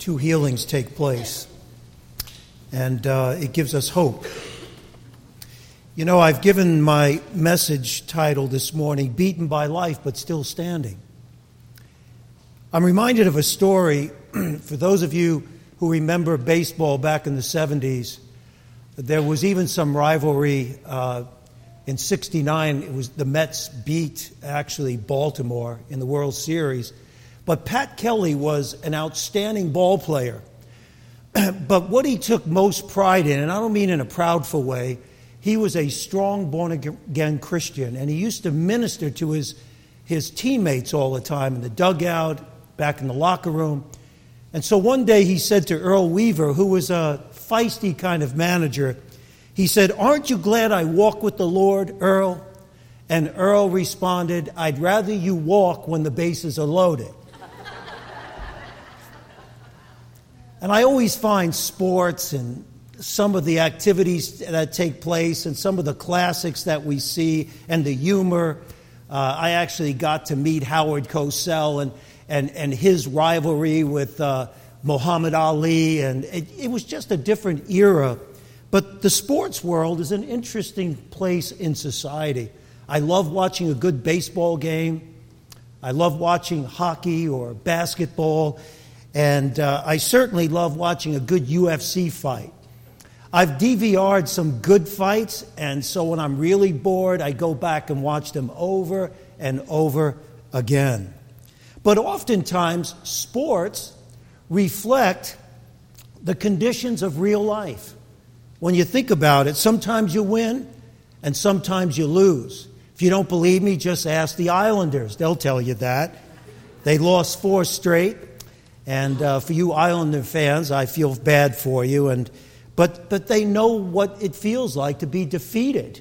two healings take place, and it gives us hope. You know, I've given my message title this morning, Beaten by Life but Still Standing. I'm reminded of a story, for those of you who remember baseball back in the 70s, there was even some rivalry. In '69, it was the Mets beat, actually, Baltimore in the World Series. But Pat Kelly was an outstanding ball player. But what he took most pride in, and I don't mean in a proudful way, he was a strong born-again Christian, and he used to minister to his teammates all the time in the dugout, back in the locker room. And so one day he said to Earl Weaver, who was a feisty kind of manager, he said, "Aren't you glad I walk with the Lord, Earl?" And Earl responded, "I'd rather you walk when the bases are loaded." And I always find sports and some of the activities that take place and some of the classics that we see and the humor. I actually got to meet Howard Cosell and his rivalry with Muhammad Ali, and it was just a different era. But the sports world is an interesting place in society. I love watching a good baseball game. I love watching hockey or basketball. And I certainly love watching a good UFC fight. I've DVR'd some good fights, and so when I'm really bored, I go back and watch them over and over again. But oftentimes, sports reflect the conditions of real life. When you think about it, sometimes you win and sometimes you lose. If you don't believe me, just ask the Islanders. They'll tell you that. They lost 4 straight. And for you Islander fans, I feel bad for you. But they know what it feels like to be defeated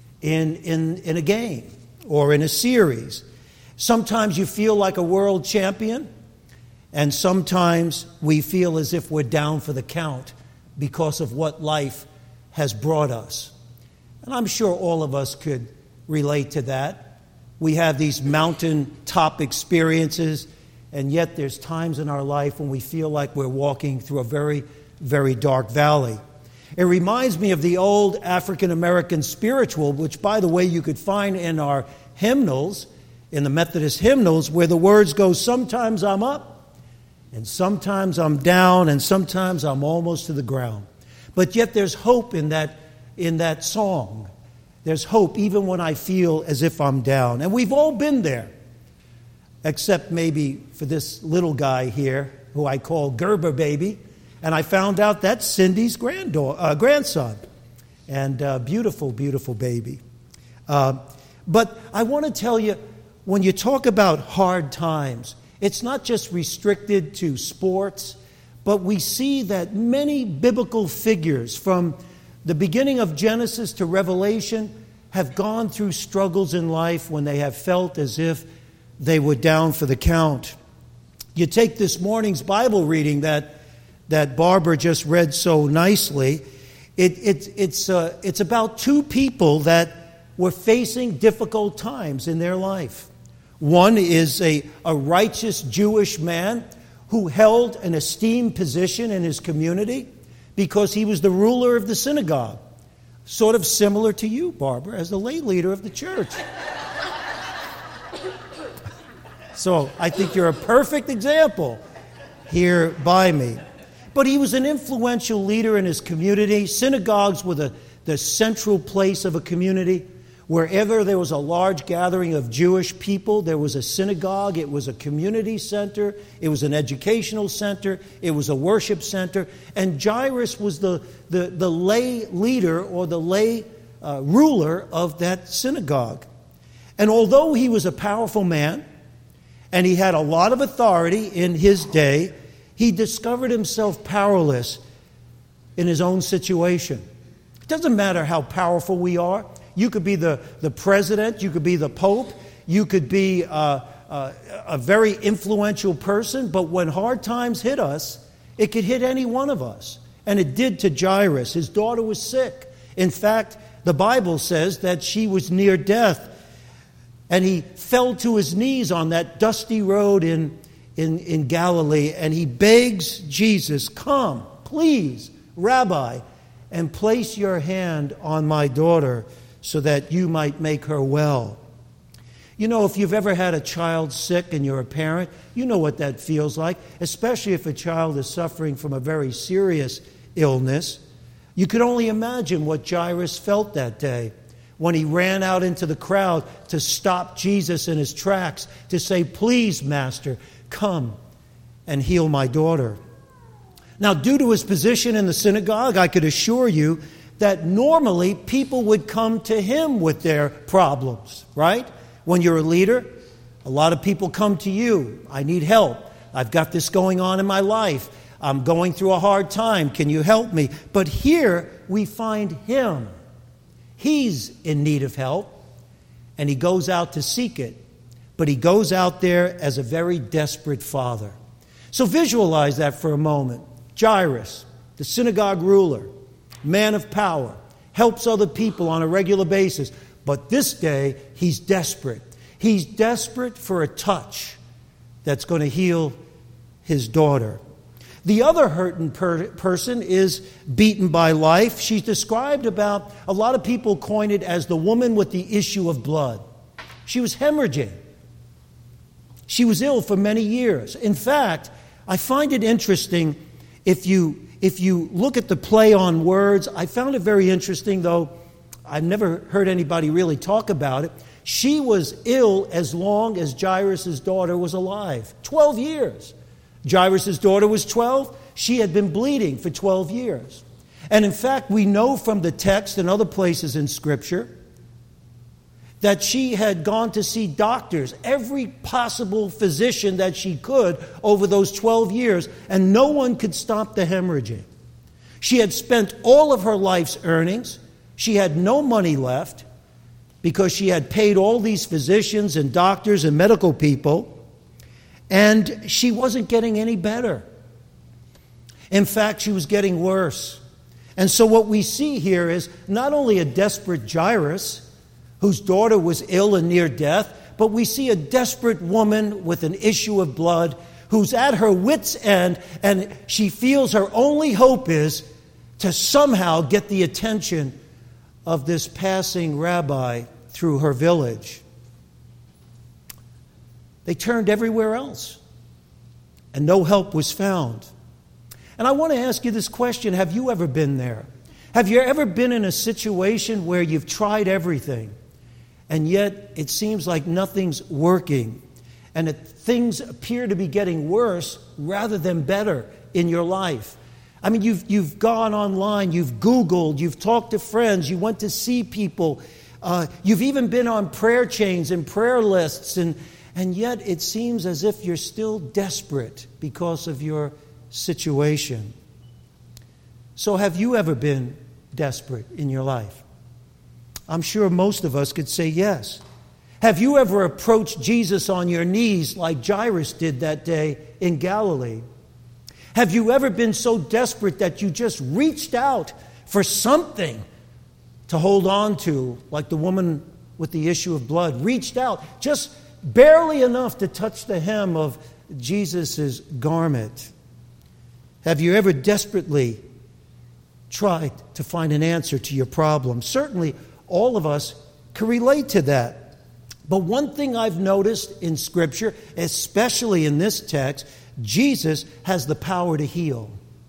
in a game or in a series. Sometimes you feel like a world champion, and sometimes we feel as if we're down for the count because of what life has brought us. And I'm sure all of us could relate to that. We have these mountaintop experiences, and yet there's times in our life when we feel like we're walking through a very, very dark valley. It reminds me of the old African-American spiritual, which, by the way, you could find in our hymnals, in the Methodist hymnals, where the words go, "Sometimes I'm up, and sometimes I'm down, and sometimes I'm almost to the ground." But yet there's hope in that song. There's hope even when I feel as if I'm down. And we've all been there, except maybe for this little guy here, who I call Gerber Baby. And I found out that's Cindy's grandson. And beautiful, beautiful baby. But I want to tell you, when you talk about hard times, it's not just restricted to sports, but we see that many biblical figures from the beginning of Genesis to Revelation have gone through struggles in life when they have felt as if they were down for the count. You take this morning's Bible reading that Barbara just read so nicely. It's about 2 people that were facing difficult times in their life. One is a righteous Jewish man who held an esteemed position in his community because he was the ruler of the synagogue. Sort of similar to you, Barbara, as the lay leader of the church. So I think you're a perfect example here by me. But he was an influential leader in his community. Synagogues were the central place of a community. Wherever there was a large gathering of Jewish people, there was a synagogue. It was a community center. It was an educational center. It was a worship center. And Jairus was the lay leader or the lay ruler of that synagogue. And although he was a powerful man and he had a lot of authority in his day, he discovered himself powerless in his own situation. It doesn't matter how powerful we are. You could be the president. You could be the pope. You could be a very influential person. But when hard times hit us, it could hit any one of us. And it did to Jairus. His daughter was sick. In fact, the Bible says that she was near death. And he fell to his knees on that dusty road in in Galilee, and he begs Jesus, "Come, please, Rabbi, and place your hand on my daughter so that you might make her well." You know, if you've ever had a child sick and you're a parent, you know what that feels like, especially if a child is suffering from a very serious illness. You could only imagine what Jairus felt that day when he ran out into the crowd to stop Jesus in his tracks, to say, "Please, Master, come and heal my daughter." Now, due to his position in the synagogue, I could assure you that normally people would come to him with their problems, right? When you're a leader, a lot of people come to you. "I need help. I've got this going on in my life. I'm going through a hard time. Can you help me?" But here we find him. He's in need of help, and he goes out to seek it. But he goes out there as a very desperate father. So visualize that for a moment. Jairus, the synagogue ruler, man of power, helps other people on a regular basis. But this day, he's desperate. He's desperate for a touch that's going to heal his daughter. The other hurting person is beaten by life. She's described about, a lot of people coin it as the woman with the issue of blood. She was hemorrhaging. She was ill for many years. In fact, I find it interesting, if you look at the play on words, I found it very interesting, though I've never heard anybody really talk about it. She was ill as long as Jairus' daughter was alive. 12 years. Jairus' daughter was 12. She had been bleeding for 12 years. And in fact, we know from the text and other places in Scripture that she had gone to see doctors, every possible physician that she could over those 12 years, and no one could stop the hemorrhaging. She had spent all of her life's earnings. She had no money left because she had paid all these physicians and doctors and medical people, and she wasn't getting any better. In fact, she was getting worse. And so what we see here is not only a desperate Jairus, whose daughter was ill and near death, but we see a desperate woman with an issue of blood who's at her wit's end, and she feels her only hope is to somehow get the attention of this passing rabbi through her village. They turned everywhere else, and no help was found. And I want to ask you this question: have you ever been there? Have you ever been in a situation where you've tried everything, and yet it seems like nothing's working, and that things appear to be getting worse rather than better in your life? I mean, you've gone online, you've Googled, you've talked to friends, you went to see people, you've even been on prayer chains and prayer lists, and yet it seems as if you're still desperate because of your situation. So have you ever been desperate in your life? I'm sure most of us could say yes. Have you ever approached Jesus on your knees like Jairus did that day in Galilee? Have you ever been so desperate that you just reached out for something to hold on to, like the woman with the issue of blood reached out just barely enough to touch the hem of Jesus' garment? Have you ever desperately tried to find an answer to your problem? Certainly, all of us can relate to that. But one thing I've noticed in Scripture, especially in this text, Jesus has the power to heal.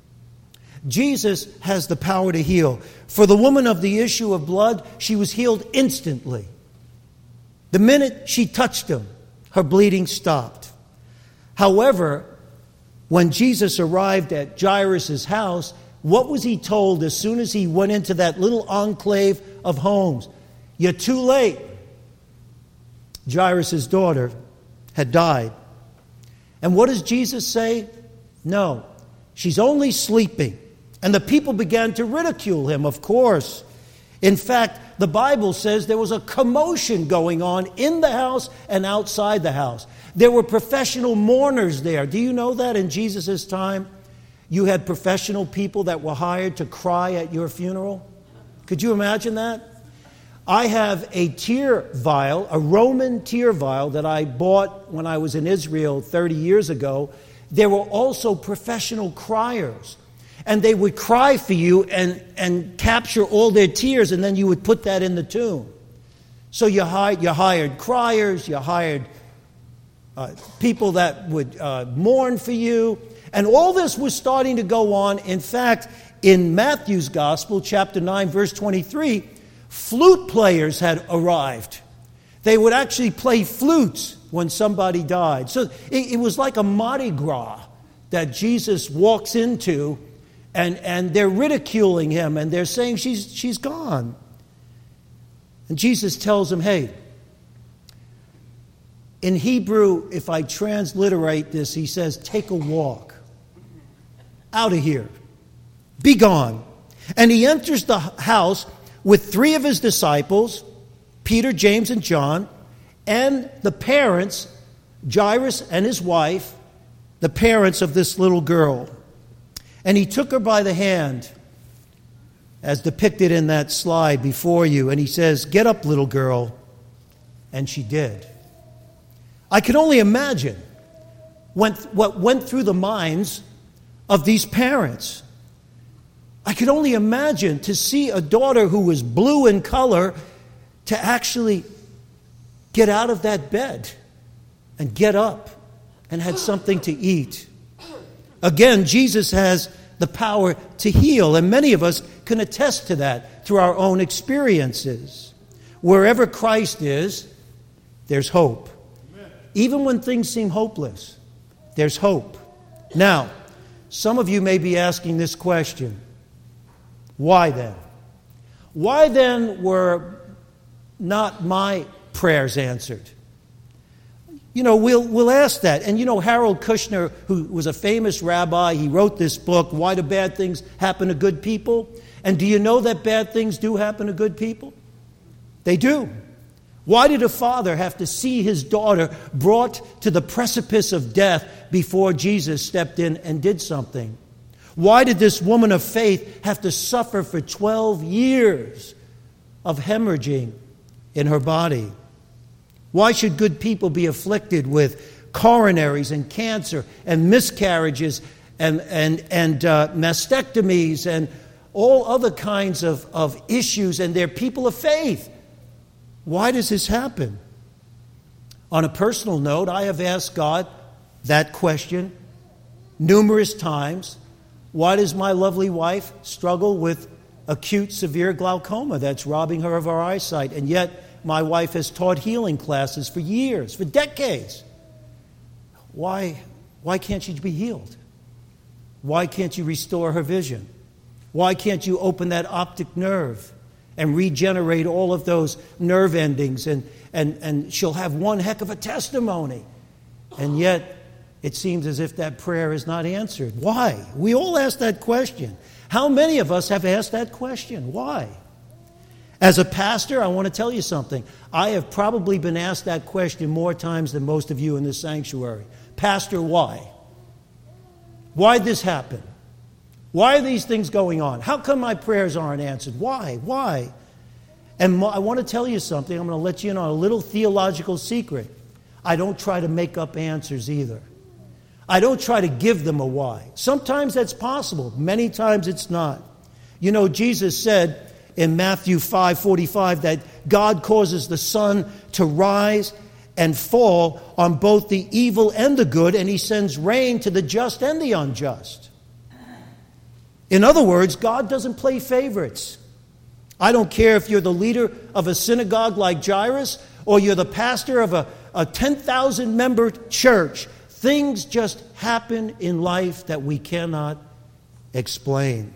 Jesus has the power to heal. For the woman of the issue of blood, she was healed instantly. The minute she touched him, her bleeding stopped. However, when Jesus arrived at Jairus' house, what was he told as soon as he went into that little enclave of homes? You're too late. Jairus' daughter had died. And what does Jesus say? No, she's only sleeping. And the people began to ridicule him, of course. In fact, the Bible says there was a commotion going on in the house and outside the house. There were professional mourners there. Do you know that in Jesus' time? You had professional people that were hired to cry at your funeral? Could you imagine that? I have a tear vial, a Roman tear vial that I bought when I was in Israel 30 years ago. There were also professional criers. And they would cry for you and capture all their tears, and then you would put that in the tomb. So you hired criers, you hired people that would mourn for you. And all this was starting to go on. In fact, in Matthew's Gospel, chapter 9, verse 23, flute players had arrived. They would actually play flutes when somebody died. So it was like a Mardi Gras that Jesus walks into, and they're ridiculing him, and they're saying she's gone. And Jesus tells them, hey, in Hebrew, if I transliterate this, he says, take a walk. Out of here. Be gone. And he enters the house with 3 of his disciples, Peter, James, and John, and the parents, Jairus and his wife, the parents of this little girl. And he took her by the hand, as depicted in that slide before you, and he says, get up, little girl. And she did. I can only imagine what went through the minds of these parents. I could only imagine to see a daughter who was blue in color to actually get out of that bed and get up and had something to eat. Again, Jesus has the power to heal, and many of us can attest to that through our own experiences. Wherever Christ is, there's hope. Amen. Even when things seem hopeless, there's hope. Now, some of you may be asking this question. Why then? Why then were not my prayers answered? We'll ask that. And Harold Kushner, who was a famous rabbi, he wrote this book, Why Do Bad Things Happen to Good People? And do you know that bad things do happen to good people? They do. Why did a father have to see his daughter brought to the precipice of death before Jesus stepped in and did something? Why did this woman of faith have to suffer for 12 years of hemorrhaging in her body? Why should good people be afflicted with coronaries and cancer and miscarriages and mastectomies and all other kinds of issues, and they're people of faith? Why does this happen? On a personal note, I have asked God that question numerous times. Why does my lovely wife struggle with acute severe glaucoma that's robbing her of her eyesight? And yet my wife has taught healing classes for years, for decades. Why can't she be healed? Why can't you restore her vision? Why can't you open that optic nerve and regenerate all of those nerve endings? And she'll have one heck of a testimony. And yet it seems as if that prayer is not answered. Why? We all ask that question. How many of us have asked that question? Why? As a pastor, I want to tell you something. I have probably been asked that question more times than most of you in this sanctuary. Pastor, why? Why'd this happen? Why are these things going on? How come my prayers aren't answered? Why? Why? And I want to tell you something. I'm going to let you in on a little theological secret. I don't try to make up answers either. I don't try to give them a why. Sometimes that's possible. Many times it's not. Jesus said in Matthew 5:45 that God causes the sun to rise and fall on both the evil and the good, and he sends rain to the just and the unjust. In other words, God doesn't play favorites. I don't care if you're the leader of a synagogue like Jairus or you're the pastor of a 10,000-member church. Things just happen in life that we cannot explain.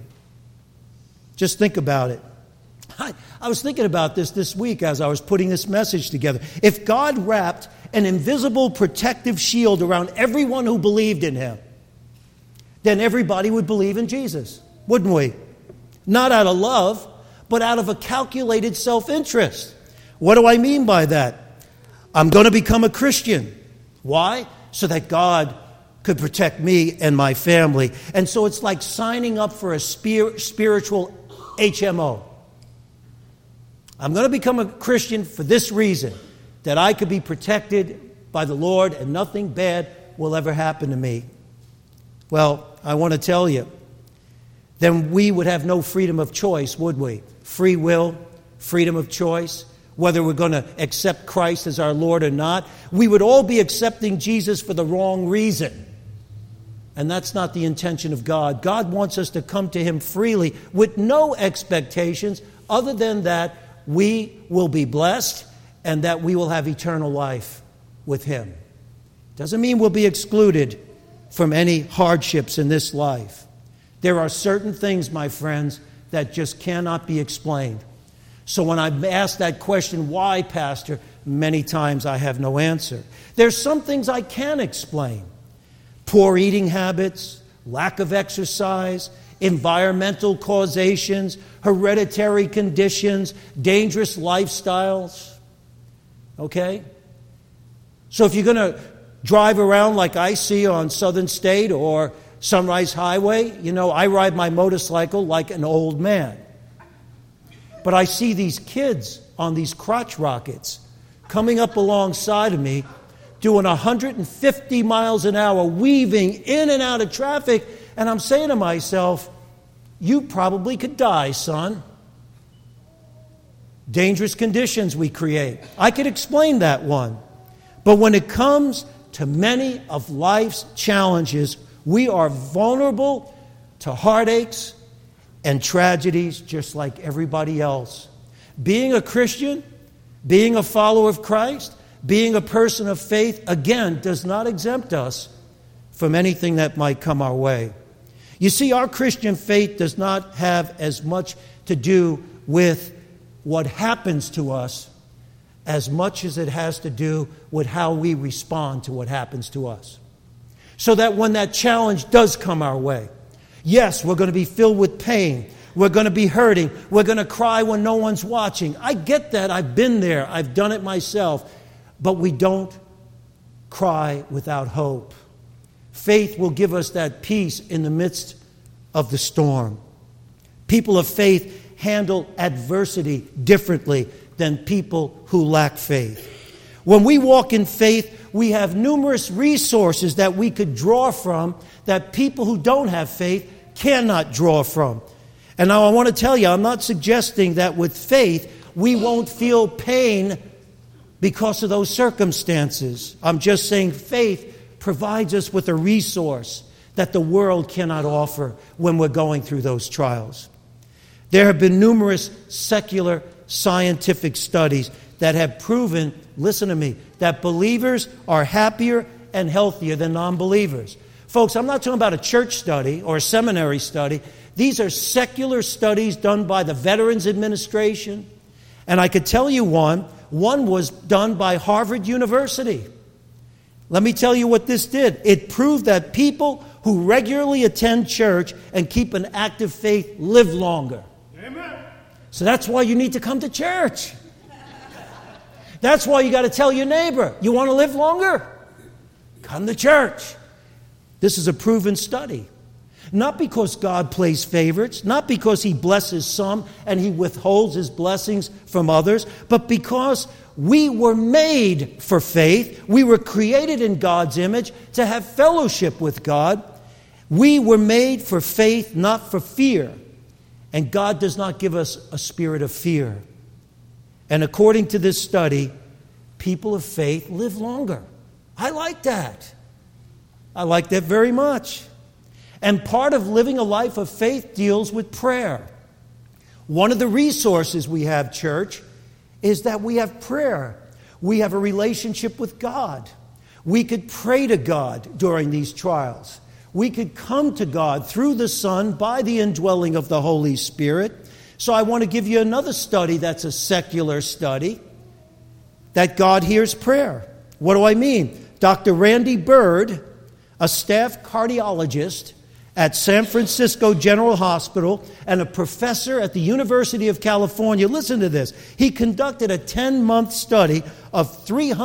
Just think about it. I was thinking about this week as I was putting this message together. If God wrapped an invisible protective shield around everyone who believed in him, then everybody would believe in Jesus, wouldn't we? Not out of love, but out of a calculated self-interest. What do I mean by that? I'm going to become a Christian. Why? So that God could protect me and my family. And so it's like signing up for a spiritual HMO. I'm going to become a Christian for this reason, that I could be protected by the Lord and nothing bad will ever happen to me. Well, I want to tell you, then we would have no freedom of choice, would we? Free will, freedom of choice, whether we're going to accept Christ as our Lord or not. We would all be accepting Jesus for the wrong reason. And that's not the intention of God. God wants us to come to Him freely with no expectations other than that we will be blessed and that we will have eternal life with Him. Doesn't mean we'll be excluded from any hardships in this life. There are certain things, my friends, that just cannot be explained. So when I'm asked that question, why, Pastor, many times I have no answer. There's some things I can explain. Poor eating habits, lack of exercise, environmental causations, hereditary conditions, dangerous lifestyles. Okay? So if you're going to drive around like I see on Southern State or Sunrise Highway, I ride my motorcycle like an old man. But I see these kids on these crotch rockets coming up alongside of me, doing 150 miles an hour, weaving in and out of traffic, and I'm saying to myself, you probably could die, son. Dangerous conditions we create. I could explain that one. But when it comes to many of life's challenges, we are vulnerable to heartaches and tragedies just like everybody else. Being a Christian, being a follower of Christ, being a person of faith, again, does not exempt us from anything that might come our way. You see, our Christian faith does not have as much to do with what happens to us as much as it has to do with how we respond to what happens to us. So that when that challenge does come our way, yes, we're going to be filled with pain. We're going to be hurting. We're going to cry when no one's watching. I get that. I've been there. I've done it myself. But we don't cry without hope. Faith will give us that peace in the midst of the storm. People of faith handle adversity differently than people who lack faith. When we walk in faith, we have numerous resources that we could draw from that people who don't have faith cannot draw from. And now I want to tell you, I'm not suggesting that with faith we won't feel pain because of those circumstances. I'm just saying faith provides us with a resource that the world cannot offer when we're going through those trials. There have been numerous secular scientific studies that have proven, listen to me, that believers are happier and healthier than non-believers. Folks, I'm not talking about a church study or a seminary study. These are secular studies done by the Veterans Administration. And I could tell you one. One was done by Harvard University. Let me tell you what this did. It proved that people who regularly attend church and keep an active faith live longer. Amen. So that's why you need to come to church. That's why you got to tell your neighbor, you want to live longer? Come to church. This is a proven study. Not because God plays favorites, not because He blesses some and He withholds His blessings from others, but because we were made for faith. We were created in God's image to have fellowship with God. We were made for faith, not for fear. And God does not give us a spirit of fear. And according to this study, people of faith live longer. I like that. I like that very much. And part of living a life of faith deals with prayer. One of the resources we have, church, is that we have prayer. We have a relationship with God. We could pray to God during these trials. We could come to God through the Son by the indwelling of the Holy Spirit. So I want to give you another study that's a secular study, that God hears prayer. What do I mean? Dr. Randy Bird, a staff cardiologist at San Francisco General Hospital and a professor at the University of California. Listen to this. He conducted a 10-month study of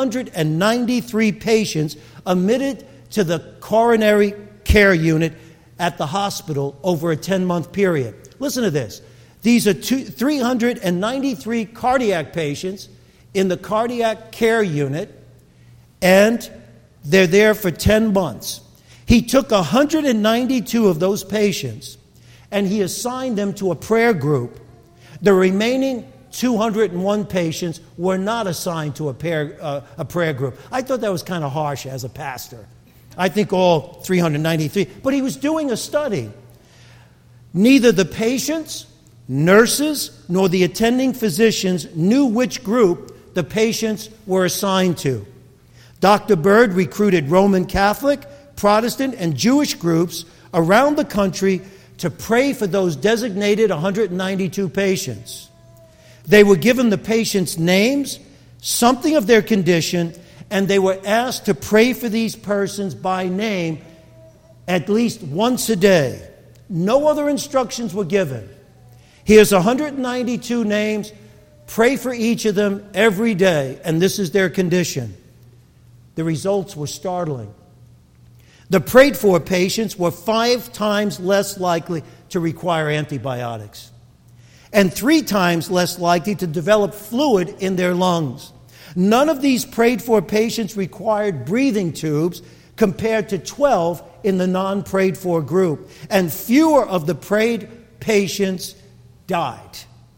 393 patients admitted to the coronary care unit at the hospital over a 10-month period. Listen to this. These are 393 cardiac patients in the cardiac care unit, and they're there for 10 months. He took 192 of those patients, and he assigned them to a prayer group. The remaining 201 patients were not assigned to a prayer group. I thought that was kind of harsh as a pastor. I think all 393. But he was doing a study. Neither the patients, nurses, nor the attending physicians knew which group the patients were assigned to. Dr. Bird recruited Roman Catholic, Protestant, and Jewish groups around the country to pray for those designated 192 patients. They were given the patients' names, something of their condition, and they were asked to pray for these persons by name at least once a day. No other instructions were given. Here's 192 names. Pray for each of them every day, and this is their condition. The results were startling. The prayed for patients were 5 times less likely to require antibiotics and 3 times less likely to develop fluid in their lungs. None of these prayed for patients required breathing tubes compared to 12 in the non-prayed for group, and fewer of the prayed patients died.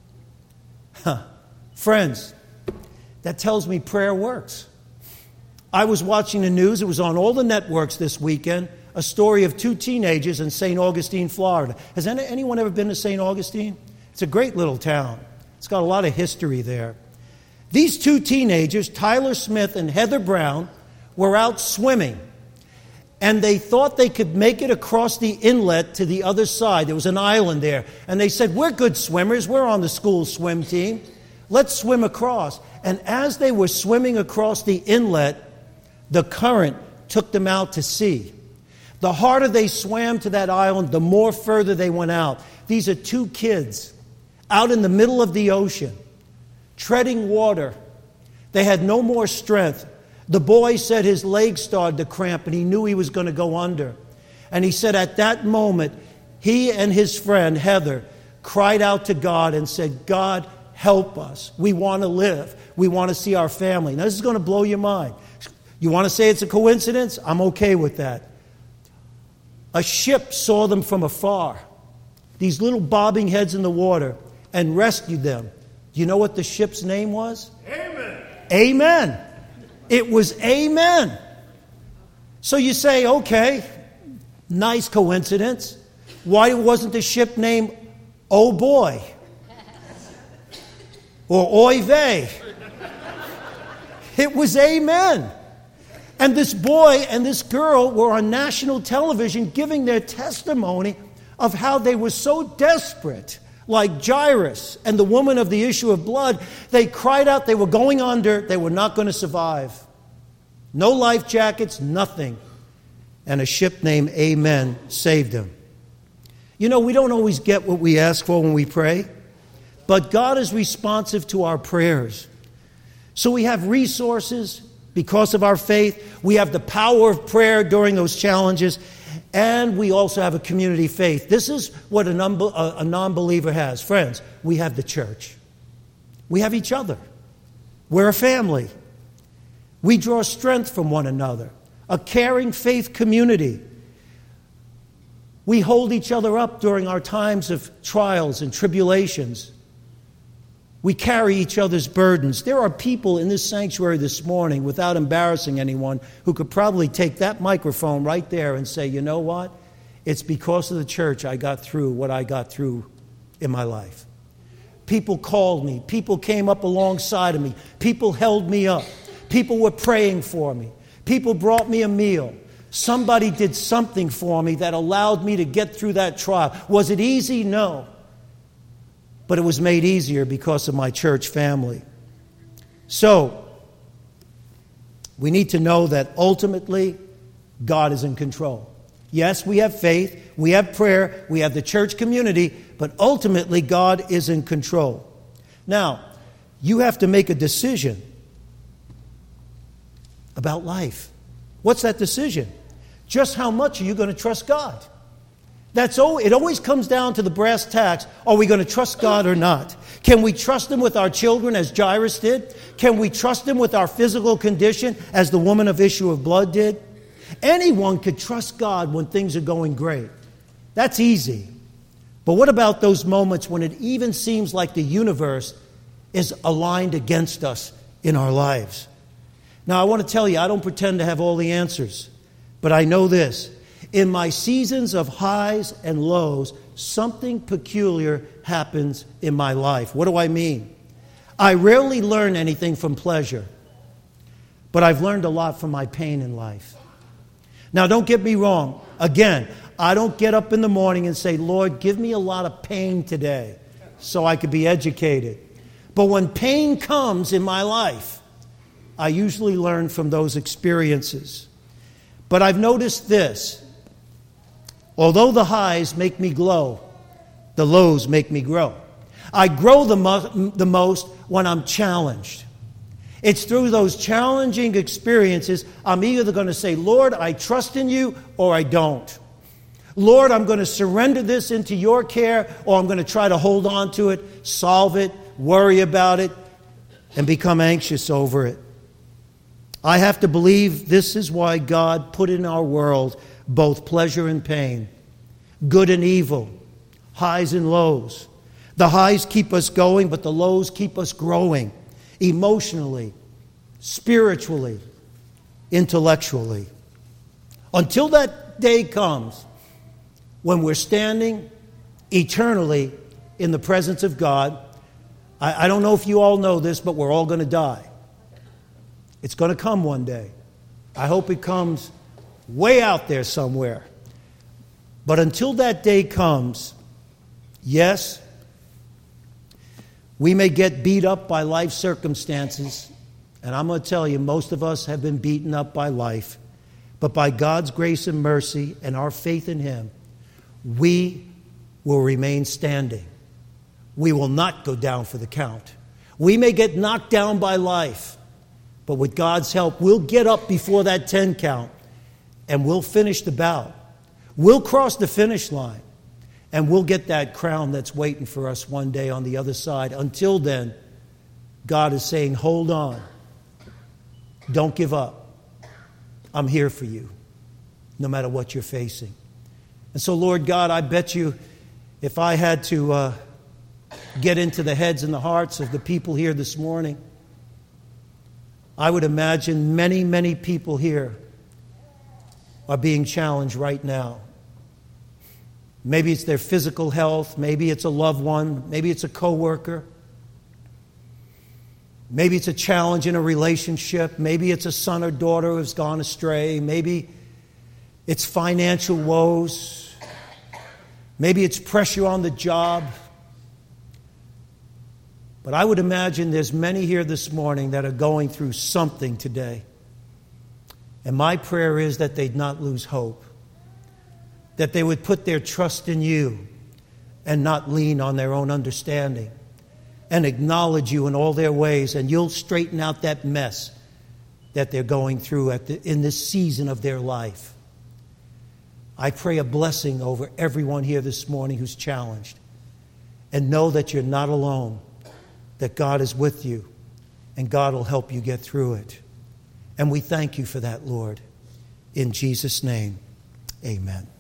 Friends, that tells me prayer works. I was watching the news. It was on all the networks this weekend, a story of 2 teenagers in St. Augustine, Florida. Has anyone ever been to St. Augustine? It's a great little town. It's got a lot of history there. These 2 teenagers, Tyler Smith and Heather Brown, were out swimming, and they thought they could make it across the inlet to the other side. There was an island there, and they said, "We're good swimmers. We're on the school swim team. Let's swim across." And as they were swimming across the inlet, the current took them out to sea. The harder they swam to that island, the more further they went out. These are 2 kids out in the middle of the ocean, treading water. They had no more strength. The boy said his legs started to cramp and he knew he was going to go under. And he said at that moment, he and his friend, Heather, cried out to God and said, "God, help us. We want to live. We want to see our family." Now, this is going to blow your mind. You want to say it's a coincidence? I'm okay with that. A ship saw them from afar, these little bobbing heads in the water, and rescued them. Do you know what the ship's name was? Amen. Amen. It was Amen. So you say, okay, nice coincidence. Why wasn't the ship named Oh Boy? Or Oy Vey? It was Amen. And this boy and this girl were on national television giving their testimony of how they were so desperate. Like Jairus and the woman of the issue of blood, they cried out they were going under, they were not going to survive. No life jackets, nothing. And a ship named Amen saved them. You know, we don't always get what we ask for when we pray, but God is responsive to our prayers. So we have resources because of our faith. We have the power of prayer during those challenges. And we also have a community faith. This is what a non-believer has. Friends, we have the church. We have each other. We're a family. We draw strength from one another. A caring faith community. We hold each other up during our times of trials and tribulations. We carry each other's burdens. There are people in this sanctuary this morning, without embarrassing anyone, who could probably take that microphone right there and say, "You know what? It's because of the church I got through what I got through in my life." People called me. People came up alongside of me. People held me up. People were praying for me. People brought me a meal. Somebody did something for me that allowed me to get through that trial. Was it easy? No. But it was made easier because of my church family. So, we need to know that ultimately, God is in control. Yes, we have faith, we have prayer, we have the church community, but ultimately, God is in control. Now, you have to make a decision about life. What's that decision? Just how much are you going to trust God? It always comes down to the brass tacks. Are we going to trust God or not? Can we trust Him with our children as Jairus did? Can we trust Him with our physical condition as the woman of issue of blood did? Anyone could trust God when things are going great. That's easy. But what about those moments when it even seems like the universe is aligned against us in our lives? Now, I want to tell you, I don't pretend to have all the answers, but I know this. In my seasons of highs and lows, something peculiar happens in my life. What do I mean? I rarely learn anything from pleasure, but I've learned a lot from my pain in life. Now, don't get me wrong. Again, I don't get up in the morning and say, Lord, give me a lot of pain today so I could be educated. But when pain comes in my life, I usually learn from those experiences. But I've noticed this. Although the highs make me glow, the lows make me grow. I grow the most when I'm challenged. It's through those challenging experiences I'm either going to say, Lord, I trust in you, or I don't. Lord, I'm going to surrender this into your care, or I'm going to try to hold on to it, solve it, worry about it, and become anxious over it. I have to believe this is why God put in our world both pleasure and pain, good and evil, highs and lows. The highs keep us going, but the lows keep us growing emotionally, spiritually, intellectually. Until that day comes when we're standing eternally in the presence of God. I don't know if you all know this, but we're all going to die. It's going to come one day. I hope it comes way out there somewhere. But until that day comes, yes, we may get beat up by life circumstances. And I'm going to tell you, most of us have been beaten up by life. But by God's grace and mercy and our faith in Him, we will remain standing. We will not go down for the count. We may get knocked down by life, but with God's help, we'll get up before that 10 count and we'll finish the bout. We'll cross the finish line and we'll get that crown that's waiting for us one day on the other side. Until then, God is saying, hold on. Don't give up. I'm here for you, no matter what you're facing. And so, Lord God, I bet you if I had to get into the heads and the hearts of the people here this morning, I would imagine many, many people here are being challenged right now. Maybe it's their physical health. Maybe it's a loved one. Maybe it's a coworker. Maybe it's a challenge in a relationship. Maybe it's a son or daughter who has gone astray. Maybe it's financial woes. Maybe it's pressure on the job. But I would imagine there's many here this morning that are going through something today. And my prayer is that they'd not lose hope. That they would put their trust in you and not lean on their own understanding. And acknowledge you in all their ways, and you'll straighten out that mess that they're going through in this season of their life. I pray a blessing over everyone here this morning who's challenged. And know that you're not alone. That God is with you, and God will help you get through it. And we thank you for that, Lord. In Jesus' name, amen.